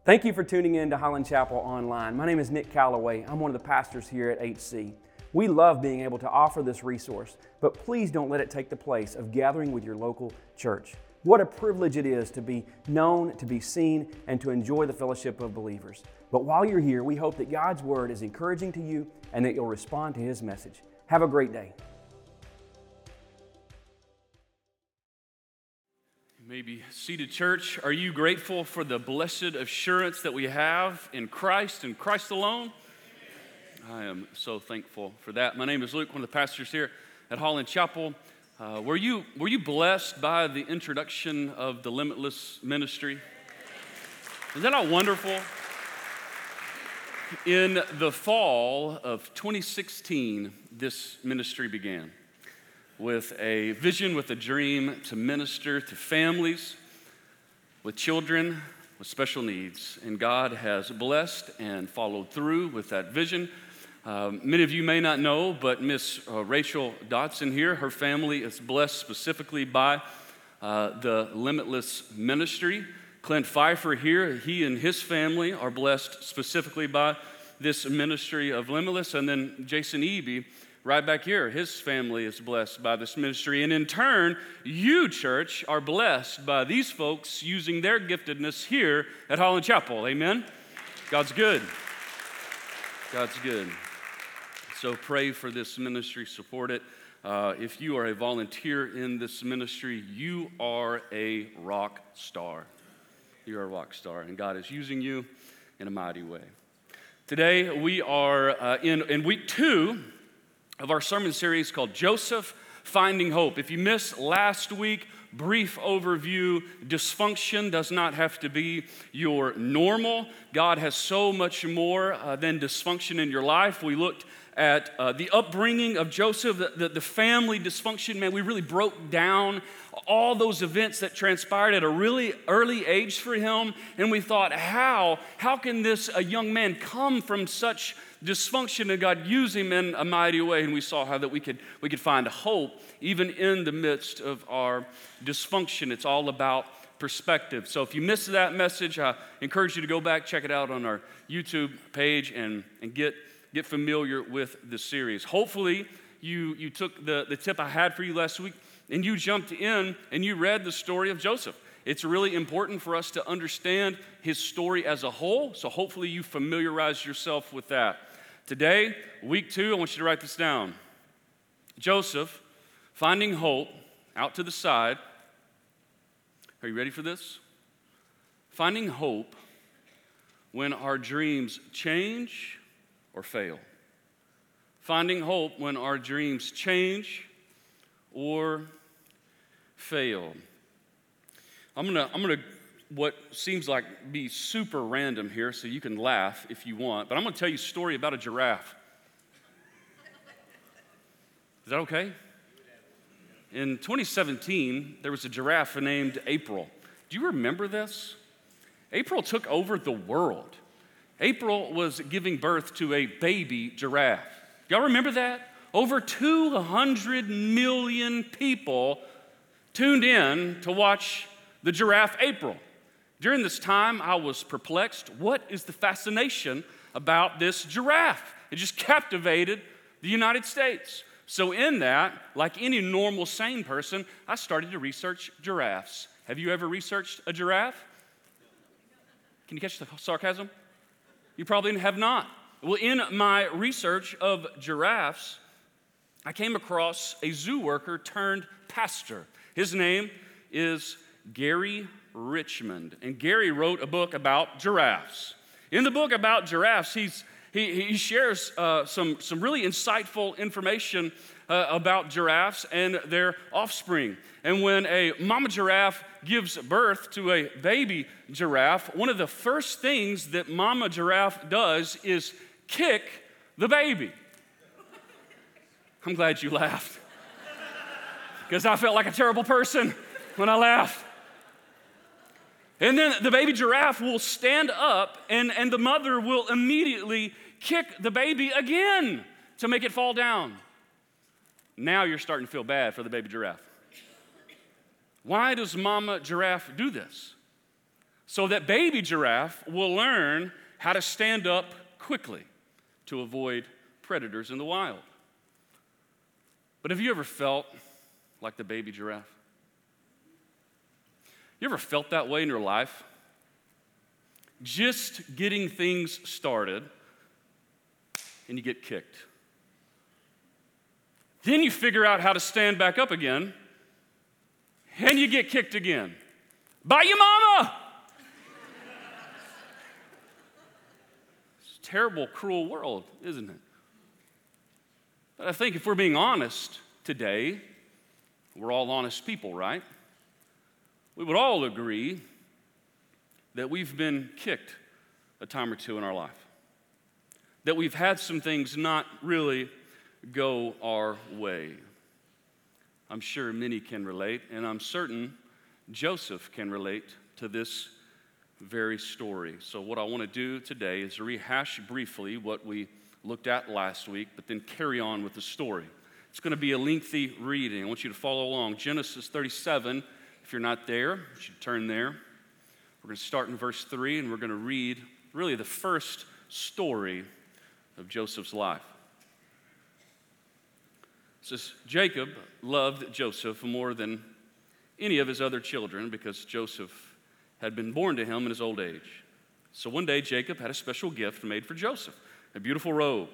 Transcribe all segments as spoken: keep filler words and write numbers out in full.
Thank you for tuning in to Highland Chapel Online. My name is Nick Calloway. I'm one of the pastors here at H C. We love being able to offer this resource, but please don't let it take the place of gathering with your local church. What a privilege it is to be known, to be seen, and to enjoy the fellowship of believers. But while you're here, we hope that God's Word is encouraging to you and that you'll respond to His message. Have a great day. You may be seated, church. Are you grateful for the blessed assurance that we have in Christ and Christ alone? I am so thankful for that. My name is Luke, one of the pastors here at Highland Chapel. Uh, were you were you blessed by the introduction of the Limitless Ministry? Is that not wonderful? In the fall of twenty sixteen, this ministry began with a vision, with a dream to minister to families with children with special needs. And God has blessed and followed through with that vision. Um, many of you may not know, but Miss uh, Rachel Dotson here, her family is blessed specifically by uh, the Limitless Ministry. Clint Pfeiffer here, he and his family are blessed specifically by this ministry of Limitless. And then Jason Eby, right back here, his family is blessed by this ministry. And in turn, you, church, are blessed by these folks using their giftedness here at Highland Chapel. Amen? God's good. God's good. So pray for this ministry, support it. Uh, if you are a volunteer in this ministry, you are a rock star. You're a rock star, and God is using you in a mighty way. Today, we are uh, in, in week two of our sermon series called Joseph, Finding Hope. If you missed last week, brief overview, dysfunction does not have to be your normal. God has so much more uh, than dysfunction in your life. We looked at uh, the upbringing of Joseph, the, the, the family dysfunction. Man, we really broke down all those events that transpired at a really early age for him. And we thought, how? How can this a young man come from such dysfunction and God use him in a mighty way? And we saw how that we could we could find hope even in the midst of our dysfunction. It's all about perspective. So if you missed that message, I encourage you to go back, check it out on our YouTube page, and, and get get familiar with the series. Hopefully you you took the, the tip I had for you last week and you jumped in and you read the story of Joseph. It's really important for us to understand his story as a whole, so hopefully you familiarize yourself with that. Today, week two, I want you to write this down. Joseph, finding hope, out to the side. Are you ready for this? Finding hope when our dreams change or fail. Finding hope when our dreams change or fail. I'm gonna, I'm gonna, what seems like be super random here, so you can laugh if you want, but I'm gonna tell you a story about a giraffe. Is that okay? In twenty seventeen, there was a giraffe named April. Do you remember this? April took over the world. April was giving birth to a baby giraffe. Y'all remember that? Over two hundred million people tuned in to watch the giraffe April. During this time, I was perplexed. What is the fascination about this giraffe? It just captivated the United States. So in that, like any normal sane person, I started to research giraffes. Have you ever researched a giraffe? Can you catch the sarcasm? You probably have not. Well, in my research of giraffes, I came across a zoo worker turned pastor. His name is Gary Richmond. And Gary wrote a book about giraffes. In the book about giraffes, he's, he, he shares uh, some, some really insightful information uh, about giraffes and their offspring. And when a mama giraffe gives birth to a baby giraffe, one of the first things that mama giraffe does is kick the baby. I'm glad you laughed, because I felt like a terrible person when I laughed. And then the baby giraffe will stand up, and, and the mother will immediately kick the baby again to make it fall down. Now you're starting to feel bad for the baby giraffe. Why does mama giraffe do this? so that baby giraffe will learn how to stand up quickly to avoid predators in the wild. But have you ever felt like the baby giraffe? You ever felt that way in your life? Just getting things started, and you get kicked. Then you figure out how to stand back up again, and you get kicked again. By your mama! It's a terrible, cruel world, isn't it? But I think if we're being honest today, we're all honest people, right? We would all agree that we've been kicked a time or two in our life, that we've had some things not really go our way. I'm sure many can relate, and I'm certain Joseph can relate to this very story. So what I want to do today is rehash briefly what we looked at last week, but then carry on with the story. It's going to be a lengthy reading. I want you to follow along. Genesis thirty-seven, if you're not there, you should turn there. We're going to start in verse three, and we're going to read really the first story of Joseph's life. It says, Jacob loved Joseph more than any of his other children because Joseph had been born to him in his old age. So one day, Jacob had a special gift made for Joseph, a beautiful robe.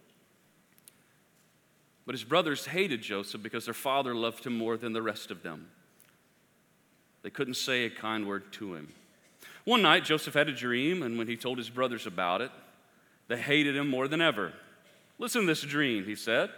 But his brothers hated Joseph because their father loved him more than the rest of them. They couldn't say a kind word to him. One night, Joseph had a dream, and when he told his brothers about it, they hated him more than ever. Listen to this dream, he said.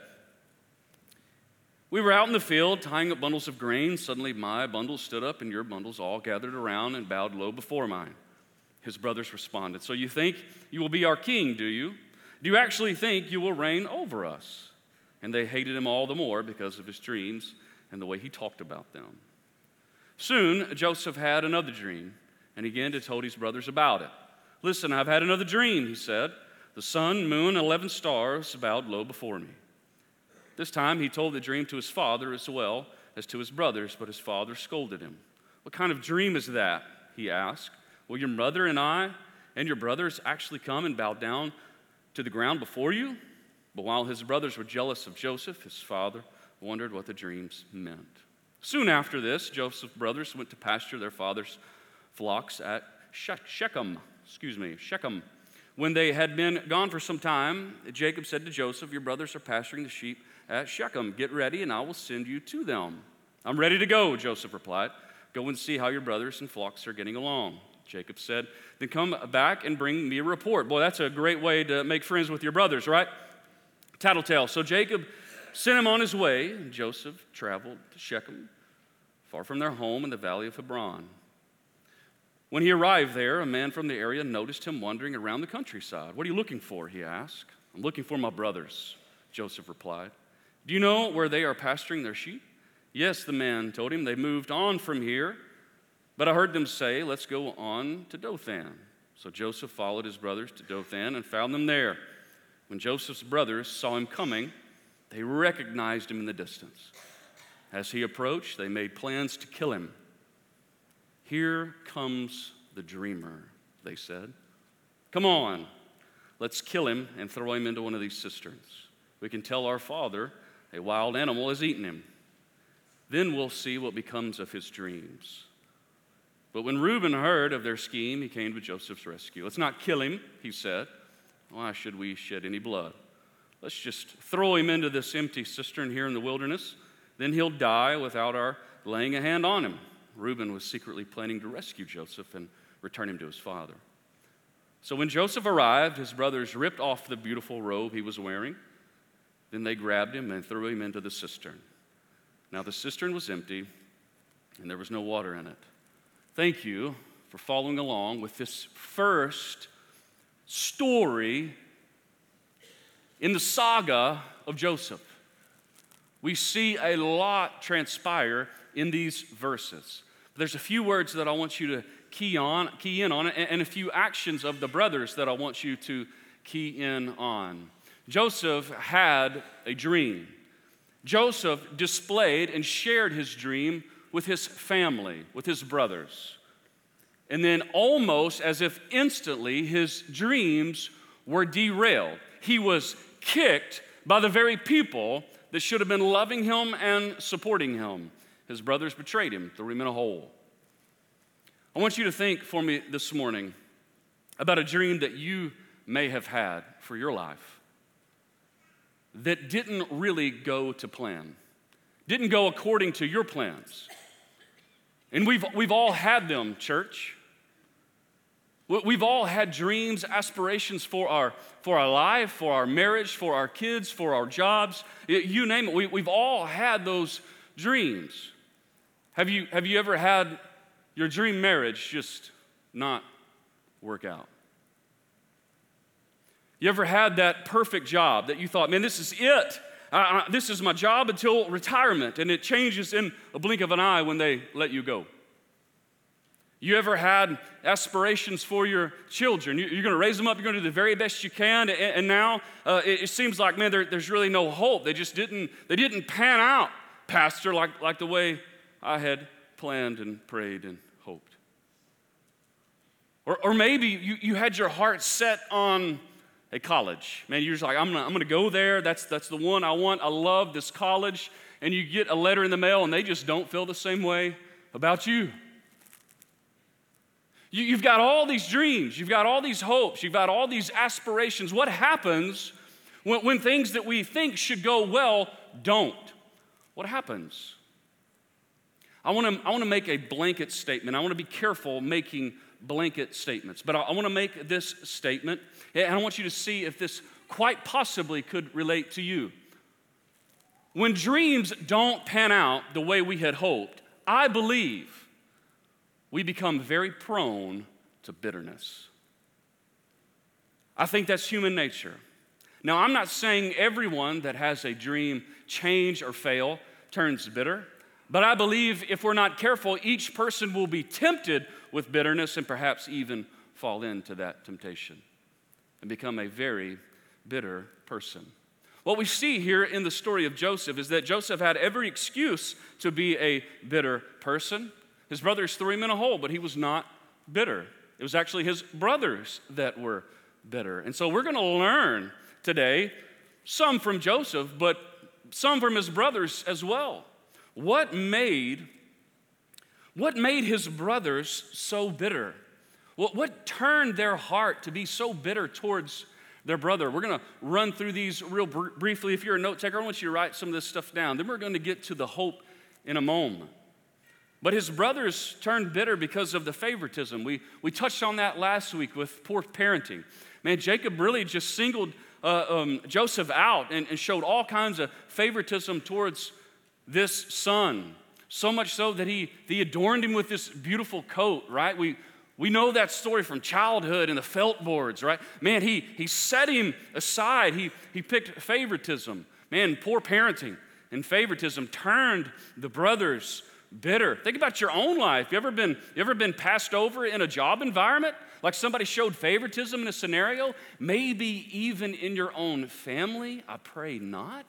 We were out in the field tying up bundles of grain. Suddenly my bundles stood up, and your bundles all gathered around and bowed low before mine. His brothers responded, so you think you will be our king, do you? Do you actually think you will reign over us? And they hated him all the more because of his dreams and the way he talked about them. Soon, Joseph had another dream, and he again told his brothers about it. Listen, I've had another dream, he said. The sun, moon, and eleven stars bowed low before me. This time, he told the dream to his father as well as to his brothers, but his father scolded him. What kind of dream is that? He asked. Will your mother and I and your brothers actually come and bow down to the ground before you? But while his brothers were jealous of Joseph, his father wondered what the dreams meant. Soon after this, Joseph's brothers went to pasture their father's flocks at Shechem. Excuse me, Shechem. When they had been gone for some time, Jacob said to Joseph, your brothers are pasturing the sheep at Shechem. Get ready, and I will send you to them. I'm ready to go, Joseph replied. Go and see how your brothers and flocks are getting along. Jacob said, then come back and bring me a report. Boy, that's a great way to make friends with your brothers, right? Tattletale. So Jacob sent him on his way, and Joseph traveled to Shechem, far from their home in the valley of Hebron. When he arrived there, a man from the area noticed him wandering around the countryside. What are you looking for? He asked. I'm looking for my brothers, Joseph replied. Do you know where they are pasturing their sheep? Yes, the man told him. They moved on from here, but I heard them say, let's go on to Dothan. So Joseph followed his brothers to Dothan and found them there. When Joseph's brothers saw him coming, they recognized him in the distance. As he approached, they made plans to kill him. Here comes the dreamer, they said. Come on, let's kill him and throw him into one of these cisterns. We can tell our father a wild animal has eaten him. Then we'll see what becomes of his dreams. But when Reuben heard of their scheme, he came to Joseph's rescue. Let's not kill him, he said. Why should we shed any blood? Let's just throw him into this empty cistern here in the wilderness. Then he'll die without our laying a hand on him. Reuben was secretly planning to rescue Joseph and return him to his father. So when Joseph arrived, his brothers ripped off the beautiful robe he was wearing. Then they grabbed him and threw him into the cistern. Now the cistern was empty, and there was no water in it. Thank you for following along with this first story in the saga of Joseph. We see a lot transpire in these verses. There's a few words that I want you to key on, key in on, and a few actions of the brothers that I want you to key in on. Joseph had a dream. Joseph displayed and shared his dream with his family, with his brothers. And then almost as if instantly, his dreams were derailed. He was kicked by the very people that should have been loving him and supporting him. His brothers betrayed him, threw him in a hole. I want you to think for me this morning about a dream that you may have had for your life that didn't really go to plan, didn't go according to your plans. And we've, we've all had them, church. We've all had dreams, aspirations for our, for our life, for our marriage, for our kids, for our jobs. You name it, we, we've all had those dreams. Have you, have you ever had your dream marriage just not work out? You ever had that perfect job that you thought, man, this is it. Uh, this is my job until retirement, and it changes in a blink of an eye when they let you go? You ever had aspirations for your children? You're going to raise them up, you're going to do the very best you can, and now uh, it seems like, man, there, there's really no hope. They just didn't, they didn't pan out, Pastor, like, like the way I had planned and prayed and hoped. Or, or maybe you, you had your heart set on a college. Man, you're just like, I'm gonna, I'm gonna go there. That's, that's the one I want. I love this college. And you get a letter in the mail, and they just don't feel the same way about you. you. You've got all these dreams. You've got all these hopes. You've got all these aspirations. What happens when, when things that we think should go well don't? What happens? I want to I want to make a blanket statement. I want to be careful making blanket statements. But I, I want to make this statement, and I want you to see if this quite possibly could relate to you. When dreams don't pan out the way we had hoped, I believe we become very prone to bitterness. I think that's human nature. Now, I'm not saying everyone that has a dream change or fail turns bitter, but I believe if we're not careful, each person will be tempted with bitterness and perhaps even fall into that temptation and become a very bitter person. What we see here in the story of Joseph is that Joseph had every excuse to be a bitter person. His brothers threw him in a hole, but he was not bitter. It was actually his brothers that were bitter. And so we're going to learn today some from Joseph, but some from his brothers as well. What made, what made his brothers so bitter? What, what turned their heart to be so bitter towards their brother? We're going to run through these real br- briefly. If you're a note taker, I want you to write some of this stuff down. Then we're going to get to the hope in a moment. But his brothers turned bitter because of the favoritism. We, we touched on that last week with poor parenting. Man, Jacob really just singled uh, um, Joseph out and, and showed all kinds of favoritism towards this son, so much so that he, he adorned him with this beautiful coat, right? We, we know that story from childhood and the felt boards, right? Man, he, he set him aside. He, he picked favoritism. Man, poor parenting and favoritism turned the brothers bitter. Think about your own life. You ever been, you ever been passed over in a job environment? Like somebody showed favoritism in a scenario? Maybe even in your own family? I pray not.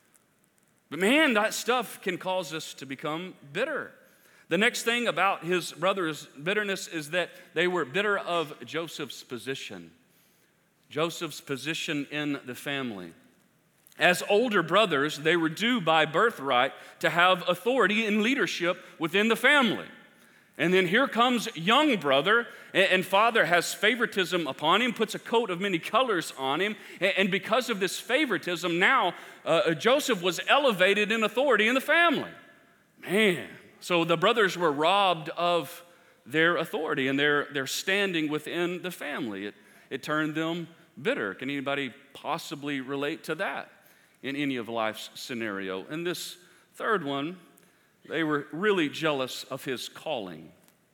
But man, that stuff can cause us to become bitter. The next thing about his brothers' bitterness is that they were bitter of Joseph's position. Joseph's position in the family. As older brothers, they were due by birthright to have authority and leadership within the family. And then here comes young brother, and father has favoritism upon him, puts a coat of many colors on him, and because of this favoritism, now uh, Joseph was elevated in authority in the family. Man, so the brothers were robbed of their authority and their, their standing within the family. It, it turned them bitter. Can anybody possibly relate to that in any of life's scenario? And this third one, they were really jealous of his calling.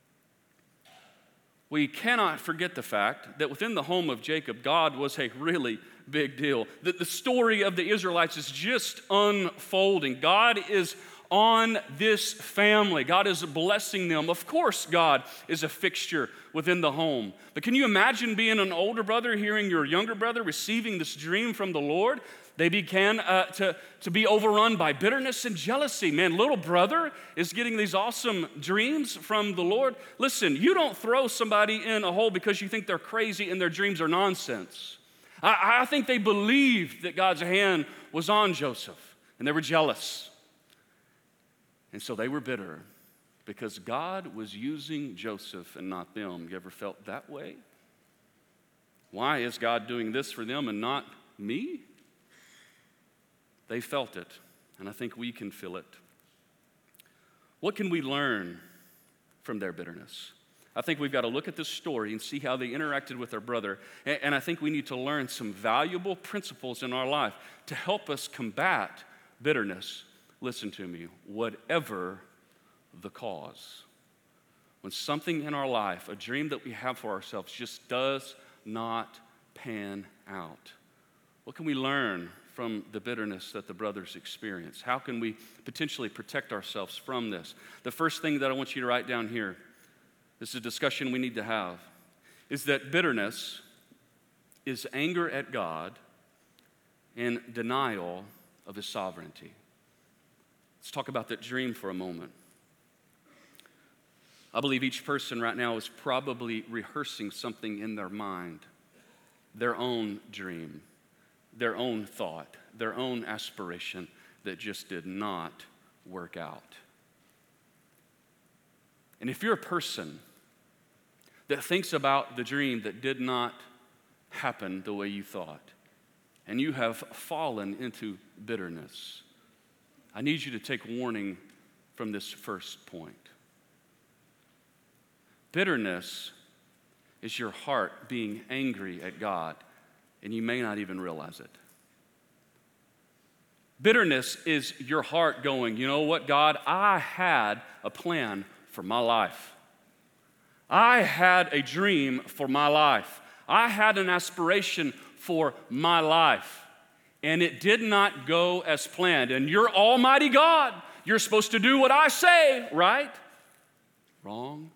We cannot forget the fact that within the home of Jacob, God was a really big deal. That the story of the Israelites is just unfolding. God is on this family. God is blessing them. Of course, God is a fixture within the home. But can you imagine being an older brother, hearing your younger brother receiving this dream from the Lord? They began uh, to, to be overrun by bitterness and jealousy. Man, little brother is getting these awesome dreams from the Lord. Listen, you don't throw somebody in a hole because you think they're crazy and their dreams are nonsense. I, I think they believed that God's hand was on Joseph, and they were jealous. And so they were bitter because God was using Joseph and not them. You ever felt that way? Why is God doing this for them and not me? They felt it, and I think we can feel it. What can we learn from their bitterness? I think we've got to look at this story and see how they interacted with their brother, and I think we need to learn some valuable principles in our life to help us combat bitterness. Listen to me, whatever the cause. When something in our life, a dream that we have for ourselves, just does not pan out, what can we learn from the bitterness that the brothers experience? How can we potentially protect ourselves from this? The first thing that I want you to write down here, this is a discussion we need to have, is that bitterness is anger at God and denial of His sovereignty. Let's talk about that dream for a moment. I believe each person right now is probably rehearsing something in their mind, their own dream, their own thought, their own aspiration that just did not work out. And if you're a person that thinks about the dream that did not happen the way you thought, and you have fallen into bitterness, I need you to take warning from this first point. Bitterness is your heart being angry at God, and you may not even realize it. Bitterness is your heart going, you know what, God, I had a plan for my life. I had a dream for my life. I had an aspiration for my life, and it did not go as planned. And you're Almighty God. You're supposed to do what I say, right? Wrong.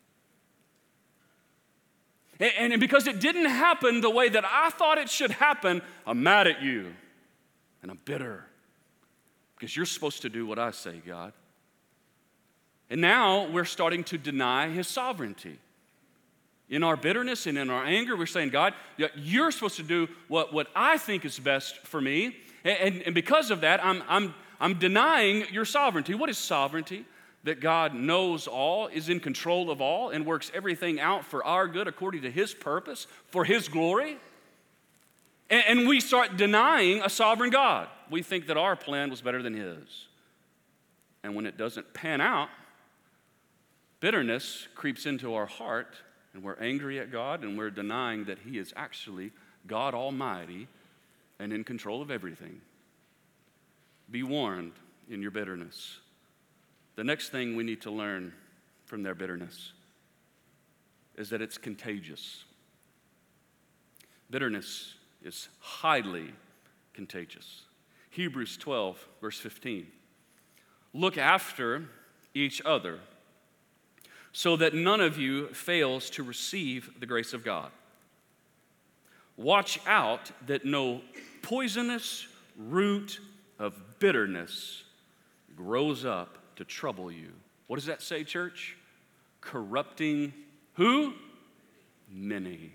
And, and because it didn't happen the way that I thought it should happen, I'm mad at you, and I'm bitter. Because you're supposed to do what I say, God. And now we're starting to deny His sovereignty. In our bitterness and in our anger, we're saying, God, you're supposed to do what, what I think is best for me. And, and because of that, I'm, I'm, I'm denying your sovereignty. What is sovereignty? That God knows all, is in control of all, and works everything out for our good according to His purpose, for His glory. And, and we start denying a sovereign God. We think that our plan was better than His. And when it doesn't pan out, bitterness creeps into our heart, and we're angry at God, and we're denying that He is actually God Almighty and in control of everything. Be warned in your bitterness. The next thing we need to learn from their bitterness is that it's contagious. Bitterness is highly contagious. Hebrews twelve, verse fifteen. Look after each other so that none of you fails to receive the grace of God. Watch out that no poisonous root of bitterness grows up to trouble you. What does that say, church? Corrupting who? Many.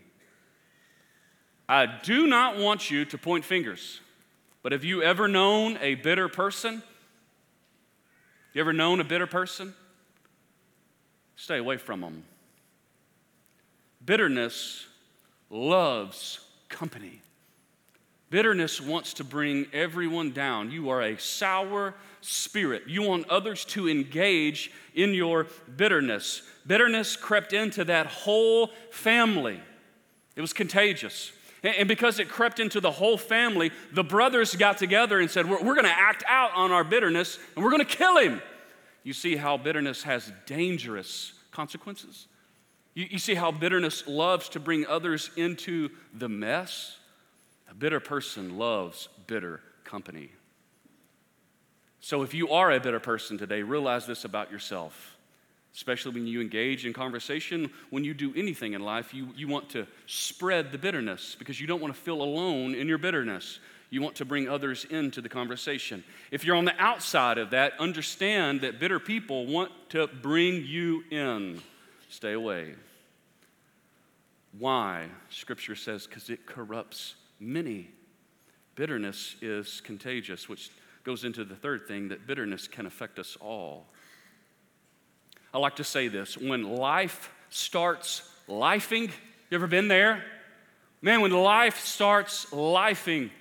I do not want you to point fingers, but have you ever known a bitter person? You ever known a bitter person? Stay away from them. Bitterness loves company. Bitterness wants to bring everyone down. You are a sour spirit. You want others to engage in your bitterness. Bitterness crept into that whole family. It was contagious. And because it crept into the whole family, the brothers got together and said, we're, we're going to act out on our bitterness, and we're going to kill him. You see how bitterness has dangerous consequences? You, you see how bitterness loves to bring others into the mess? A bitter person loves bitter company. So if you are a bitter person today, realize this about yourself. Especially when you engage in conversation, when you do anything in life, you, you want to spread the bitterness because you don't want to feel alone in your bitterness. You want to bring others into the conversation. If you're on the outside of that, understand that bitter people want to bring you in. Stay away. Why? Scripture says, because it corrupts many. Bitterness is contagious, which goes into the third thing, that bitterness can affect us all. I like to say this, when life starts lifing, you ever been there? Man, when life starts lifing,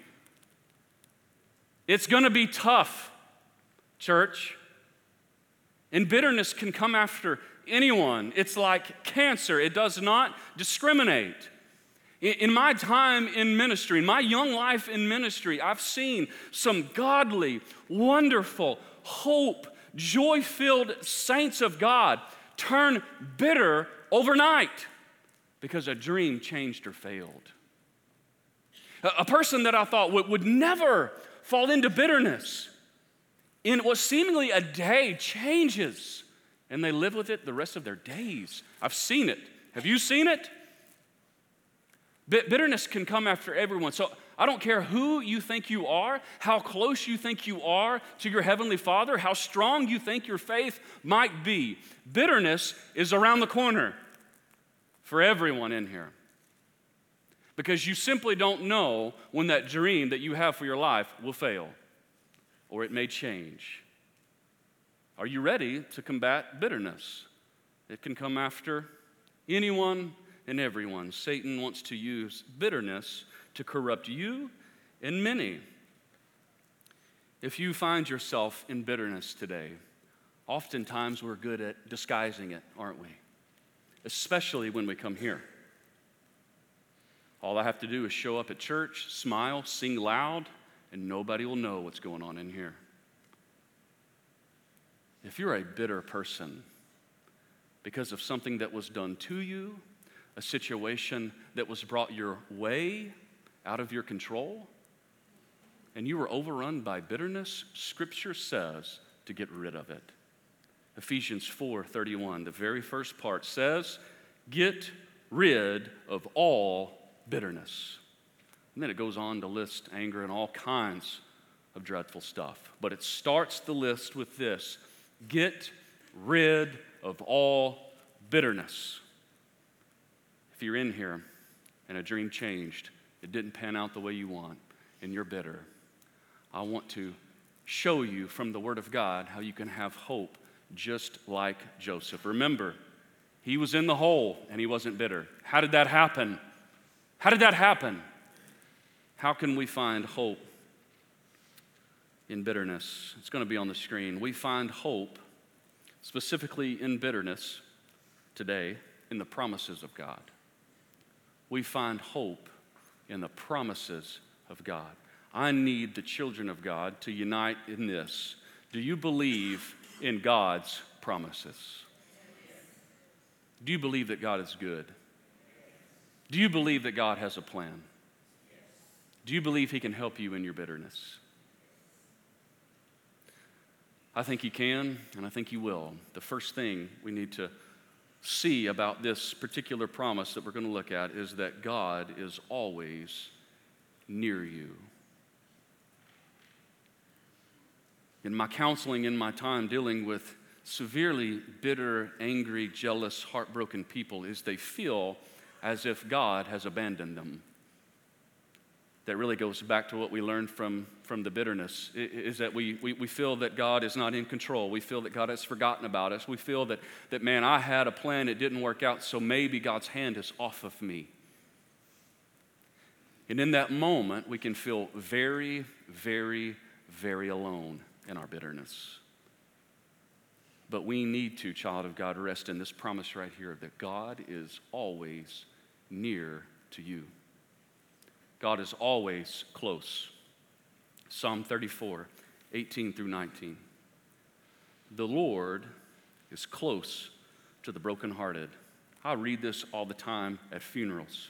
it's gonna be tough, church. And bitterness can come after anyone. It's like cancer, it does not discriminate. In my time in ministry, in my young life in ministry, I've seen some godly, wonderful, hope, joy-filled saints of God turn bitter overnight because a dream changed or failed. A person that I thought would, would never fall into bitterness, in what seemingly a day changes, and they live with it the rest of their days. I've seen it. Have you seen it? Bitterness can come after everyone. So I don't care who you think you are, how close you think you are to your Heavenly Father, how strong you think your faith might be. Bitterness is around the corner for everyone in here. Because you simply don't know when that dream that you have for your life will fail, or it may change. Are you ready to combat bitterness? It can come after anyone and everyone. Satan wants to use bitterness to corrupt you and many. If you find yourself in bitterness today, oftentimes we're good at disguising it, aren't we? Especially when we come here. All I have to do is show up at church, smile, sing loud, and nobody will know what's going on in here. If you're a bitter person because of something that was done to you, a situation that was brought your way, out of your control, and you were overrun by bitterness, Scripture says to get rid of it. Ephesians four thirty-one, the very first part says, get rid of all bitterness. And then it goes on to list anger and all kinds of dreadful stuff. But it starts the list with this, get rid of all bitterness. If you're in here and a dream changed, it didn't pan out the way you want, and you're bitter, I want to show you from the Word of God how you can have hope just like Joseph. Remember, he was in the hole and he wasn't bitter. How did that happen? How did that happen? How can we find hope in bitterness? It's going to be on the screen. We find hope specifically in bitterness today in the promises of God. We find hope in the promises of God. I need the children of God to unite in this. Do you believe in God's promises? Do you believe that God is good? Do you believe that God has a plan? Do you believe He can help you in your bitterness? I think He can, and I think He will. The first thing we need to see about this particular promise that we're going to look at is that God is always near you. In my counseling, in my time dealing with severely bitter, angry, jealous, heartbroken people, is they feel as if God has abandoned them. That really goes back to what we learned from, from the bitterness, is that we, we, we feel that God is not in control. We feel that God has forgotten about us. We feel that, that, man, I had a plan, it didn't work out, so maybe God's hand is off of me. And in that moment, we can feel very, very, very alone in our bitterness. But we need to, child of God, rest in this promise right here that God is always near to you. God is always close. Psalm thirty-four, eighteen through nineteen. The Lord is close to the brokenhearted. I read this all the time at funerals.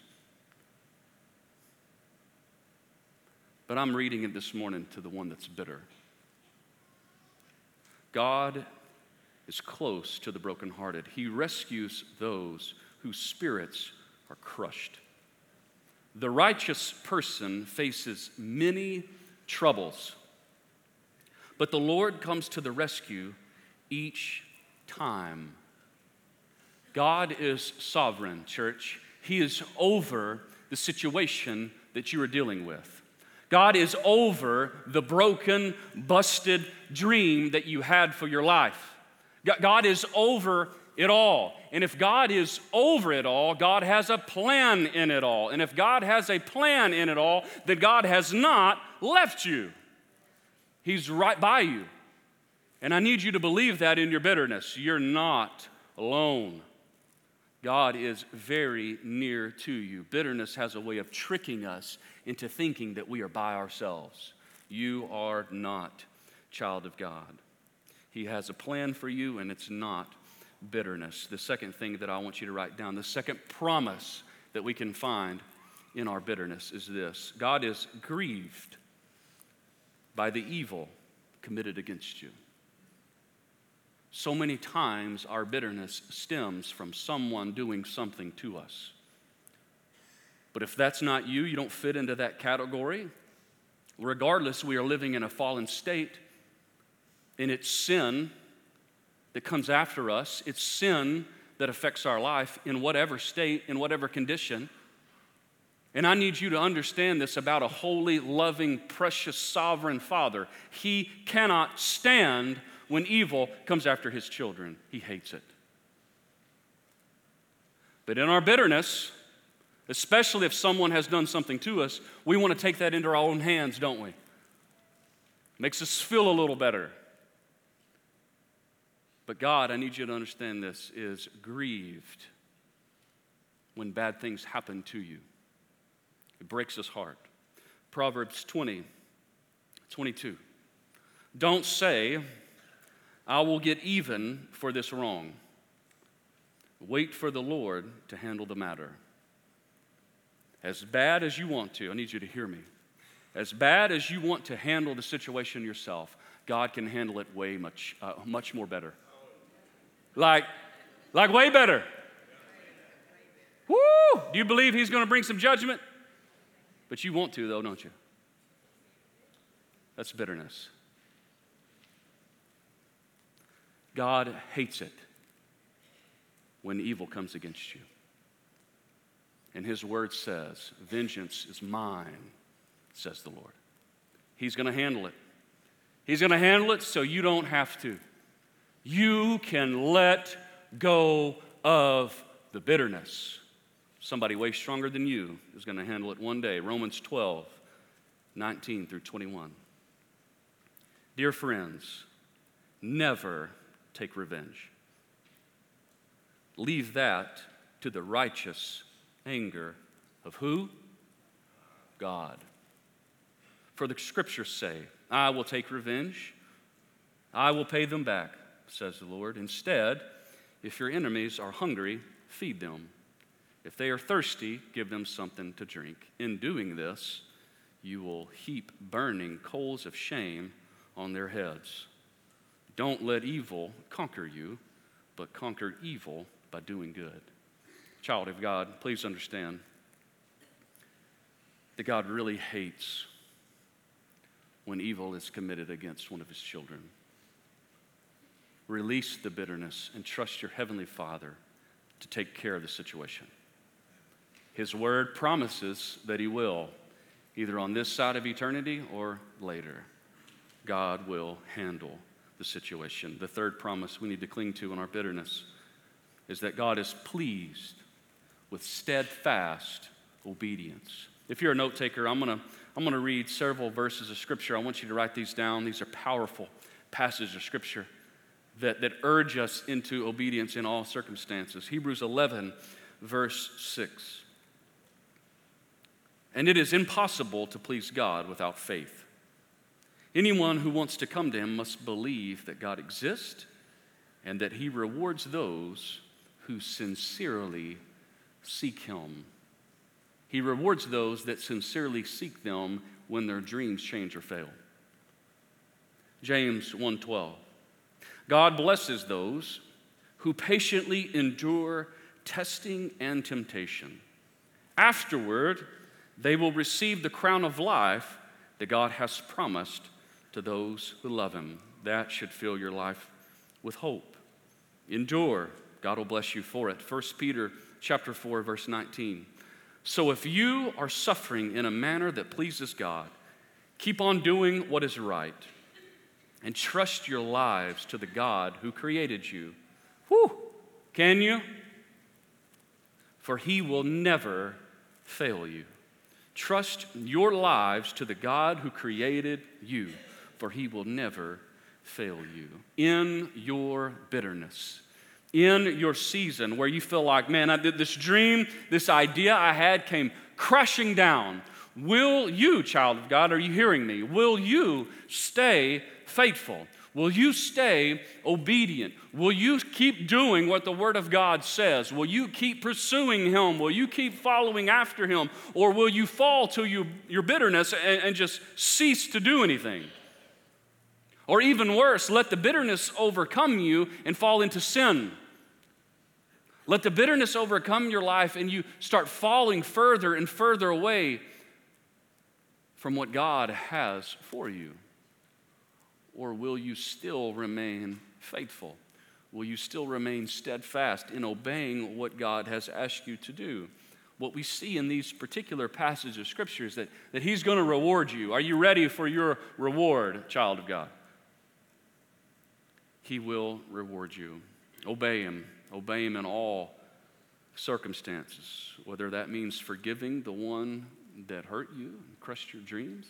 But I'm reading it this morning to the one that's bitter. God is close to the brokenhearted. He rescues those whose spirits are crushed. The righteous person faces many troubles, but the Lord comes to the rescue each time. God is sovereign, church. He is over the situation that you are dealing with. God is over the broken, busted dream that you had for your life. God is over it all. And if God is over it all, God has a plan in it all. And if God has a plan in it all, then God has not left you. He's right by you. And I need you to believe that in your bitterness. You're not alone. God is very near to you. Bitterness has a way of tricking us into thinking that we are by ourselves. You are not child of God. He has a plan for you, and it's not bitterness. The second thing that I want you to write down, the second promise that we can find in our bitterness is this: God is grieved by the evil committed against you. So many times our bitterness stems from someone doing something to us. But if that's not you, you don't fit into that category. Regardless, we are living in a fallen state, and it's sin that comes after us. It's sin that affects our life in whatever state, in whatever condition. And I need you to understand this about a holy, loving, precious, sovereign Father. He cannot stand when evil comes after his children. He hates it. But in our bitterness, especially if someone has done something to us, we want to take that into our own hands, don't we? Makes us feel a little better. But God, I need you to understand this, is grieved when bad things happen to you. It breaks his heart. Proverbs twenty, twenty-two. Don't say, I will get even for this wrong. Wait for the Lord to handle the matter. As bad as you want to, I need you to hear me. As bad as you want to handle the situation yourself, God can handle it way much, uh, much more better. Like, like way better. Woo! Do you believe he's going to bring some judgment? But you want to, though, don't you? That's bitterness. God hates it when evil comes against you. And his word says, vengeance is mine, says the Lord. He's going to handle it. He's going to handle it so you don't have to. You can let go of the bitterness. Somebody way stronger than you is going to handle it one day. Romans twelve, nineteen through twenty-one. Dear friends, never take revenge. Leave that to the righteous anger of who? God. For the scriptures say, I will take revenge. I will pay them back, says the Lord. Instead, if your enemies are hungry, feed them. If they are thirsty, give them something to drink. In doing this, you will heap burning coals of shame on their heads. Don't let evil conquer you, but conquer evil by doing good. Child of God, please understand that God really hates when evil is committed against one of his children. Release the bitterness and trust your Heavenly Father to take care of the situation. His word promises that he will, either on this side of eternity or later. God will handle the situation. The third promise we need to cling to in our bitterness is that God is pleased with steadfast obedience. If you're a note taker, I'm going to I'm going to read several verses of Scripture. I want you to write these down. These are powerful passages of Scripture that, that urge us into obedience in all circumstances. Hebrews eleven, verse six. And it is impossible to please God without faith. Anyone who wants to come to him must believe that God exists and that he rewards those who sincerely seek him. He rewards those that sincerely seek them when their dreams change or fail. James one twelve. God blesses those who patiently endure testing and temptation. Afterward, they will receive the crown of life that God has promised to those who love him. That should fill your life with hope. Endure. God will bless you for it. First Peter chapter four, verse nineteen. So if you are suffering in a manner that pleases God, keep on doing what is right and trust your lives to the God who created you. Whew! Can you? For he will never fail you. Trust your lives to the God who created you, for he will never fail you. In your bitterness, in your season where you feel like, man, I did this dream, this idea I had came crashing down. Will you, child of God, are you hearing me? Will you stay faithful? Will you stay obedient? Will you keep doing what the Word of God says? Will you keep pursuing him? Will you keep following after him? Or will you fall to your, your bitterness and, and just cease to do anything? Or even worse, let the bitterness overcome you and fall into sin. Let the bitterness overcome your life and you start falling further and further away from what God has for you. Or will you still remain faithful? Will you still remain steadfast in obeying what God has asked you to do? What we see in these particular passages of Scripture is that, that he's going to reward you. Are you ready for your reward, child of God? He will reward you. Obey him. Obey him in all circumstances, whether that means forgiving the one that hurt you and crushed your dreams,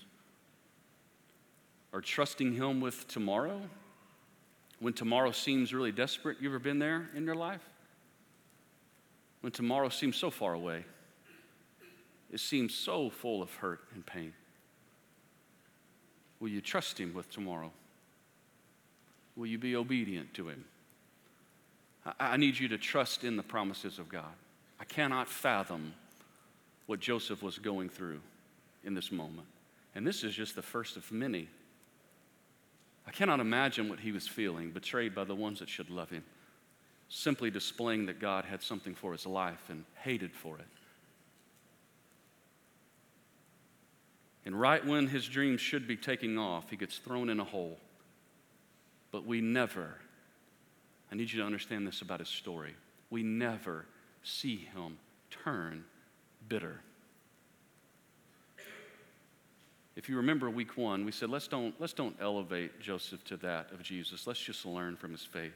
or trusting him with tomorrow when tomorrow seems really desperate. You ever been there in your life? When tomorrow seems so far away. It seems so full of hurt and pain. Will you trust him with tomorrow? Will you be obedient to him? I, I need you to trust in the promises of God. I cannot fathom what Joseph was going through in this moment. And this is just the first of many. I cannot imagine what he was feeling, betrayed by the ones that should love him, simply displaying that God had something for his life and hated for it. And right when his dreams should be taking off, he gets thrown in a hole. But we never, I need you to understand this about his story, we never see him turn bitter. If you remember week one, we said, let's don't, let's don't elevate Joseph to that of Jesus. Let's just learn from his faith.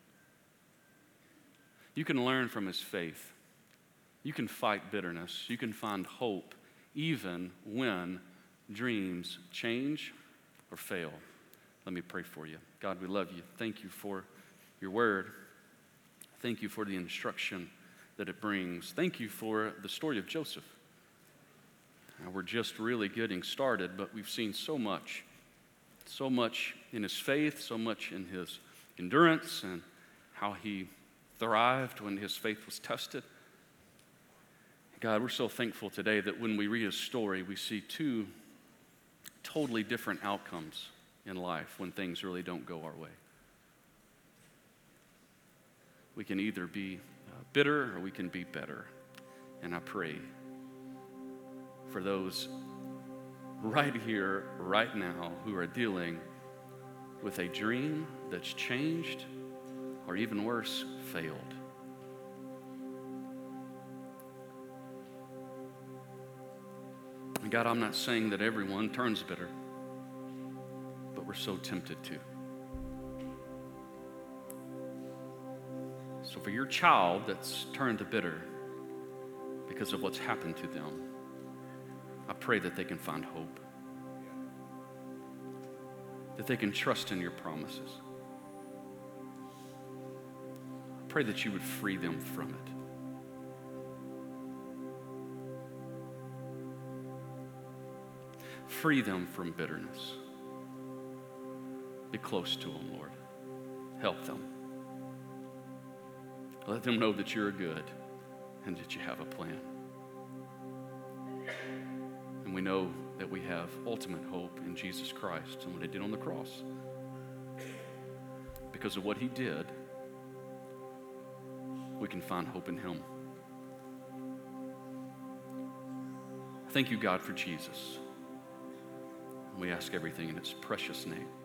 You can learn from his faith. You can fight bitterness. You can find hope even when dreams change or fail. Let me pray for you. God, we love you. Thank you for your word. Thank you for the instruction that it brings. Thank you for the story of Joseph. Now, we're just really getting started, but we've seen so much, so much in his faith, so much in his endurance, and how he thrived when his faith was tested. God, we're so thankful today that when we read his story, we see two totally different outcomes in life when things really don't go our way. We can either be bitter or we can be better. And I pray for those right here, right now, who are dealing with a dream that's changed or even worse, failed. And God, I'm not saying that everyone turns bitter, but we're so tempted to. So for your child that's turned to bitter because of what's happened to them, I pray that they can find hope, that they can trust in your promises. I pray that you would free them from it. Free them from bitterness. Be close to them, Lord. Help them. Let them know that you're good and that you have a plan. And we know that we have ultimate hope in Jesus Christ and what he did on the cross. because of what he did, we can find hope in him. Thank you, God, for Jesus. We ask everything in its precious name.